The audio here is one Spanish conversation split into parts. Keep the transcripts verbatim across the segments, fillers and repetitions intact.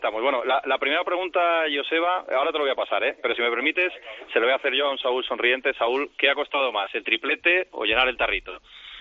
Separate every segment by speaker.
Speaker 1: Estamos. Bueno, la, la primera pregunta, Joseba, ahora te lo voy a pasar, ¿eh? Pero si me permites, se lo voy a hacer yo a un Saúl sonriente. Saúl, ¿qué ha costado más, el triplete o llenar el tarrito?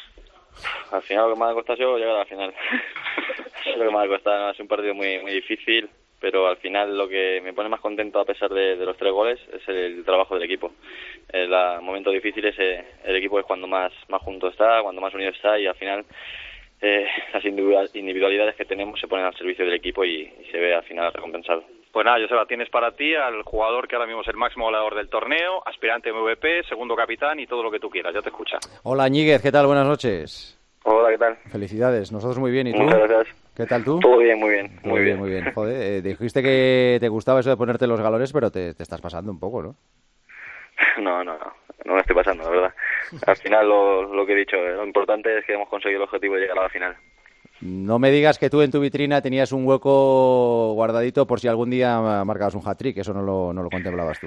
Speaker 2: Al final lo que me ha costado ha sido llegar a la final. Es lo que me ha costado, ¿no? Es un partido muy muy difícil, pero al final lo que me pone más contento a pesar de, de los tres goles es el, el trabajo del equipo. En los momentos difíciles eh, el equipo es cuando más, más junto está, cuando más unido está y al final eh, las individualidades que tenemos se ponen al servicio del equipo y, y se ve al final recompensado.
Speaker 1: Pues nada, Joseba, tienes para ti al jugador que ahora mismo es el máximo goleador del torneo, aspirante M V P, segundo capitán y todo lo que tú quieras. Ya te escucha.
Speaker 3: Hola, Ñíguez, ¿qué tal? Buenas noches.
Speaker 2: Hola, ¿qué tal?
Speaker 3: Felicidades, nosotros muy bien. ¿Y tú?
Speaker 2: Muchas gracias.
Speaker 3: ¿Qué tal tú?
Speaker 2: Todo bien, muy bien.
Speaker 3: Muy, muy bien, bien, muy bien. Joder, eh, dijiste que te gustaba eso de ponerte los galones, pero te, te estás pasando un poco, ¿no?
Speaker 2: No, no, no. No me estoy pasando, la verdad. Al final lo, lo que he dicho, eh, lo importante es que hemos conseguido el objetivo de llegar a la final.
Speaker 3: No me digas que tú en tu vitrina tenías un hueco guardadito por si algún día marcabas un hat-trick, eso no lo, no lo contemplabas tú.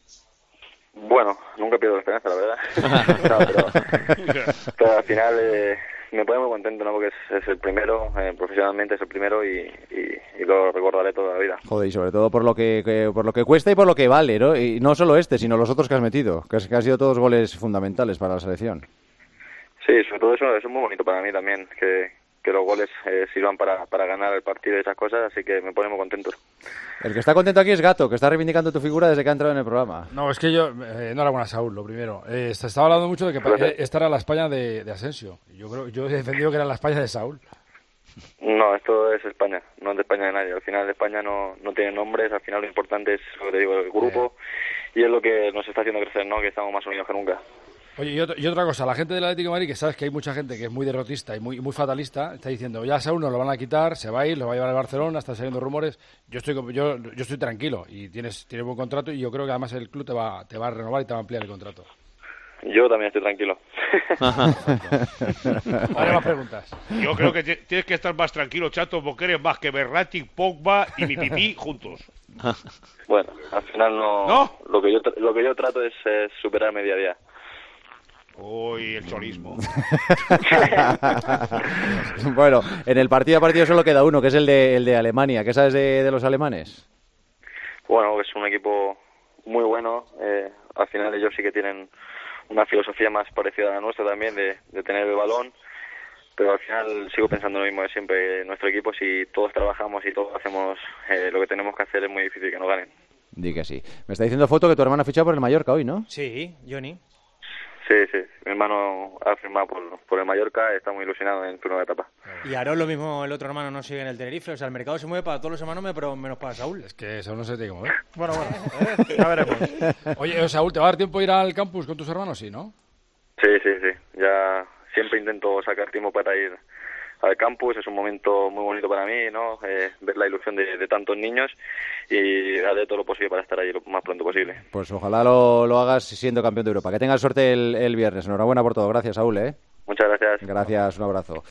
Speaker 2: Bueno, nunca pierdo la esperanza, la verdad. No, pero, pero al final eh, me pone muy contento, ¿no? Porque es, es el primero, eh, profesionalmente es el primero y, y, y lo recordaré toda la vida.
Speaker 3: Joder, y sobre todo por lo que, que por lo que cuesta y por lo que vale, ¿no? Y no solo este, sino los otros que has metido, que, es, que han sido todos goles fundamentales para la selección.
Speaker 2: Sí, sobre todo eso, eso es muy bonito para mí también, que, que los goles eh, sirvan para, para ganar el partido y esas cosas, así que me pone muy contento.
Speaker 3: El que está contento aquí es Gato, que está reivindicando tu figura desde que ha entrado en el programa.
Speaker 4: No, es que yo... Eh, enhorabuena, Saúl, lo primero. Eh, se estaba hablando mucho de que eh, esta era la España de, de Asensio. Yo creo, yo he defendido que era la España de Saúl.
Speaker 2: No, esto es España, no es de España de nadie. Al final España no, no tiene nombres, al final lo importante es, lo que te digo, el grupo, eh. y es lo que nos está haciendo crecer, ¿no? Que estamos más unidos que nunca.
Speaker 4: Oye, y, otro, y otra cosa, la gente del Atlético de Madrid, que sabes que hay mucha gente que es muy derrotista y muy muy fatalista, está diciendo, ya a Saúl nos lo van a quitar, se va a ir, lo va a llevar al Barcelona, están saliendo rumores. Yo estoy yo, yo estoy tranquilo y tienes tienes buen contrato y yo creo que además el club te va te va a renovar y te va a ampliar el contrato.
Speaker 2: Yo también estoy tranquilo.
Speaker 4: Vale, más preguntas.
Speaker 5: Yo creo que tienes que estar más tranquilo, Chato, porque eres más que Berratti, Pogba y mi pipí juntos.
Speaker 2: Bueno, al final no...
Speaker 5: ¿No?
Speaker 2: Lo que yo, lo que yo trato es eh, superarme día a día.
Speaker 5: Uy, el chorismo.
Speaker 3: Bueno, en el partido a partido solo queda uno, que es el de, el de Alemania. ¿Qué sabes de, de los alemanes?
Speaker 2: Bueno, es un equipo muy bueno. Eh, al final ellos sí que tienen una filosofía más parecida a la nuestra también, de, de tener el balón. Pero al final sigo pensando lo mismo de siempre. Nuestro equipo, si todos trabajamos y todos hacemos eh, lo que tenemos que hacer, es muy difícil que nos ganen.
Speaker 3: Di que sí. Me está diciendo Foto que tu hermano ha fichado por el Mallorca hoy, ¿no?
Speaker 6: Sí, Johnny.
Speaker 2: Sí, sí. Mi hermano ha firmado por, por el Mallorca, está muy ilusionado en su nueva etapa.
Speaker 6: Y Aarón lo mismo, el otro hermano no sigue en el Tenerife. O sea, el mercado se mueve para todos los hermanos, pero menos para Saúl.
Speaker 4: Es que Saúl no se tiene que mover.
Speaker 6: Bueno, bueno, eh, ya veremos.
Speaker 4: Oye, Saúl, ¿te va a dar tiempo a ir al campus con tus hermanos? Sí, ¿no?
Speaker 2: Sí, sí, sí. Ya siempre intento sacar tiempo para ir al campus. Es un momento muy bonito para mí, ¿no? Eh, ver la ilusión de, de tantos niños y haré todo lo posible para estar ahí lo más pronto posible.
Speaker 3: Pues ojalá lo, lo hagas siendo campeón de Europa. Que tengas suerte el, el viernes. Enhorabuena por todo. Gracias, Saúl, ¿eh?
Speaker 2: Muchas gracias.
Speaker 3: Gracias, un abrazo.